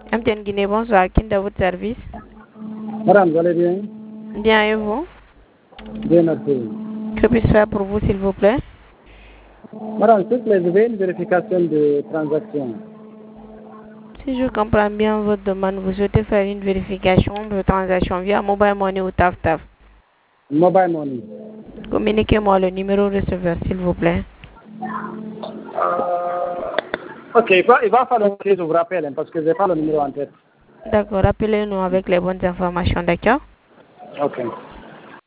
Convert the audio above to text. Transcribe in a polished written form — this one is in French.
MTN Guinée, bonsoir. Qui est à votre service? Madame, vous allez bien? Bien, et vous? Bien, merci. Que puis-je faire pour vous, s'il vous plaît? Madame, s'il vous plaît, je veux une vérification de transaction. Si je comprends bien votre demande, vous souhaitez faire une vérification de transaction via Mobile Money ou TAF-TAF. Mobile money. Communiquez-moi le numéro receveur, s'il vous plaît. Ok, il va falloir que je vous rappelle, hein, parce que je n'ai pas le numéro en tête. D'accord, rappelez-nous avec les bonnes informations, d'accord? Ok.